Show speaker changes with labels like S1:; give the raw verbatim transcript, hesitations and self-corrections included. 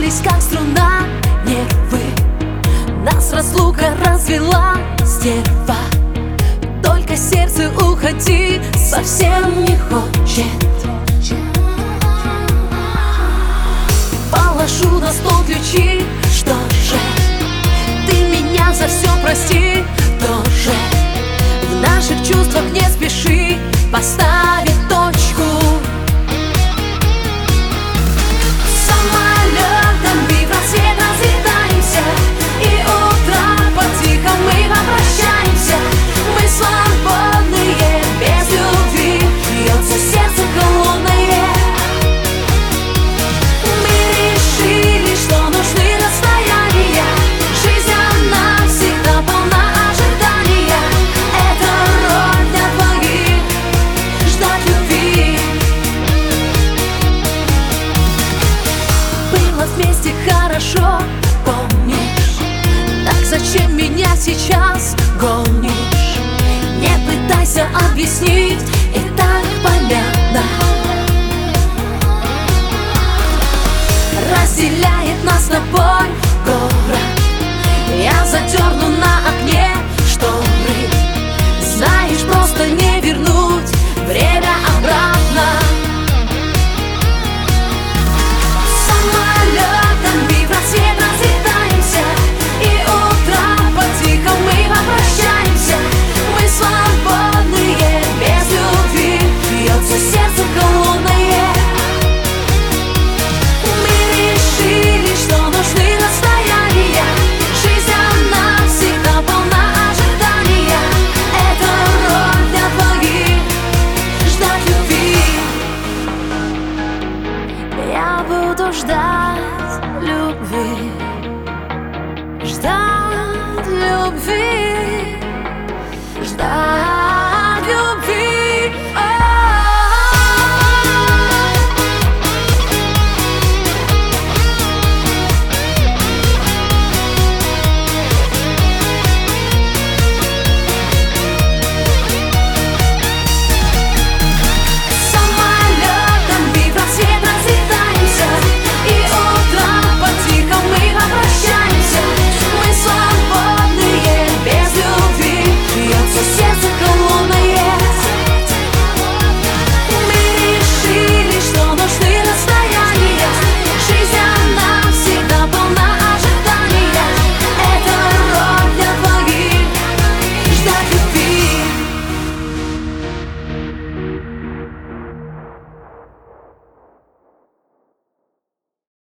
S1: Натянулись, как струна, нервы. Нас разлука развела, стерва. Только сердце уходи совсем не хочет. Положу на стол ключи, что же, ты меня за все прости тоже. В наших чувствах не спеши поставить точку. Самолетом и в рассвет разлетаемся, и утро по-тихому мы попрощаемся. Мы свободные, без любви, бьется сердце холодное. Мы решили, что нужны расстояния. Жизнь она всегда полна ожидания. Это роль для двоих, ждать любви. Было вместе хорошо, помнишь? Так зачем меня сейчас гонишь? Не пытайся объяснить, и так понятно. Разделяет нас с тобой город. Я задерну на окне шторы. Знаешь, просто не вернуть время обратно. Самолетом и в рассвет разлетаемся, и утро по-тихому мы попрощаемся. Мы свободные, без любви, бьется сердце холодное. Мы решили, что нужны расстояния. Жизнь она всегда полна ожидания. Это роль для двоих, ждать любви. Я буду ждать.